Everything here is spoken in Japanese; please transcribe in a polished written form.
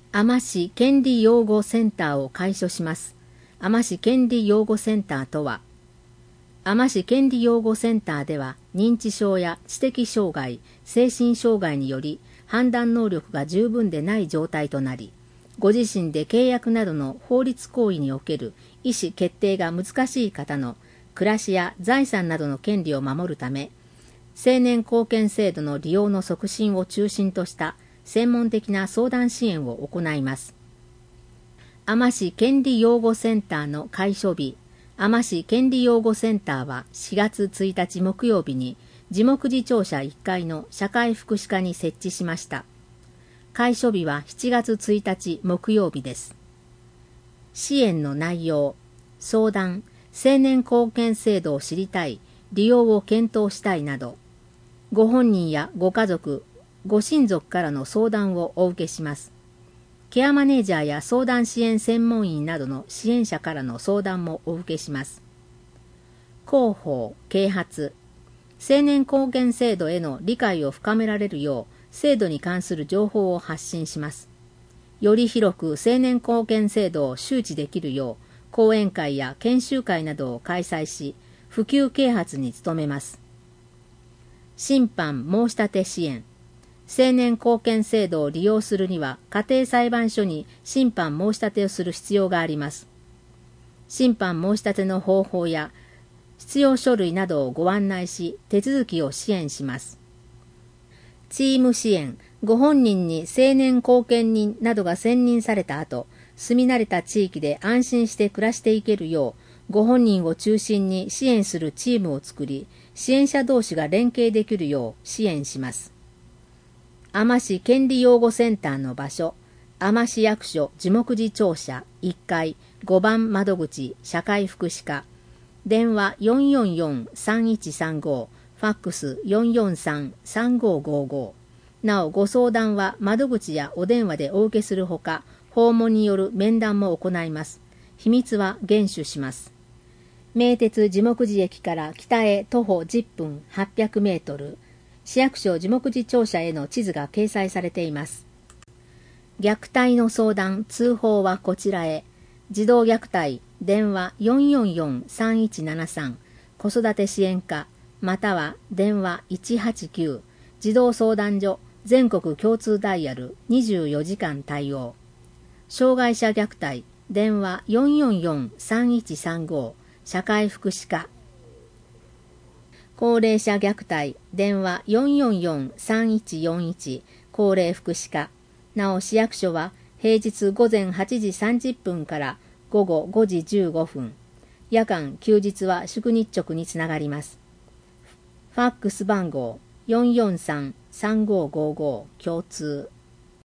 海士市権利擁護センターを開所します。海士市権利擁護センターとは、海士市権利擁護センターでは、認知症や知的障害、精神障害により、判断能力が十分でない状態となり、ご自身で契約などの法律行為における意思決定が難しい方の暮らしや財産などの権利を守るため、青年貢献制度の利用の促進を中心とした専門的な相談支援を行います。海士権利擁護センターの開所日、海士権利擁護センターは4月1日木曜日に樹木寺庁舎1階の社会福祉課に設置しました。開所日は7月1日木曜日です。支援の内容、相談、青年貢献制度を知りたい、利用を検討したいなど、ご本人やご家族、ご親族からの相談をお受けします。ケアマネージャーや相談支援専門員などの支援者からの相談もお受けします。広報、啓発、青年貢献制度への理解を深められるよう、制度に関する情報を発信します。より広く青年貢献制度を周知できるよう、講演会や研修会などを開催し、普及啓発に努めます。審判申し立て支援。青年貢献制度を利用するには、家庭裁判所に審判申し立てをする必要があります。審判申し立ての方法や、必要書類などをご案内し、手続きを支援します。チーム支援、ご本人に青年貢献人などが選任された後、住み慣れた地域で安心して暮らしていけるよう、ご本人を中心に支援するチームを作り、支援者同士が連携できるよう支援します。海士権利擁護センターの場所、海士役所樹木寺庁舎1階5番窓口社会福祉課、電話444-3135、ファックス443-3555。なお、ご相談は窓口やお電話でお受けするほか、訪問による面談も行います。秘密は厳守します。名鉄樹木寺駅から北へ徒歩10分800メートル、市役所樹木寺庁舎への地図が掲載されています。虐待の相談・通報はこちらへ。児童虐待、電話444-3173、子育て支援課、または電話189、児童相談所、全国共通ダイヤル24時間対応。障害者虐待、電話444-3135、社会福祉課。高齢者虐待、電話444-3141、高齢福祉課。なお、市役所は平日午前8時30分から午後5時15分。夜間、休日は祝日直につながります。ファックス番号443-3555共通。